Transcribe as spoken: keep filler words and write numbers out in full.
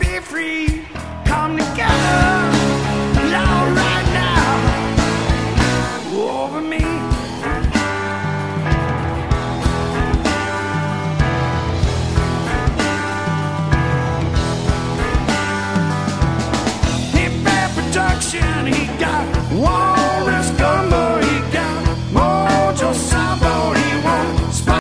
be free. Come together, now, right now, over me.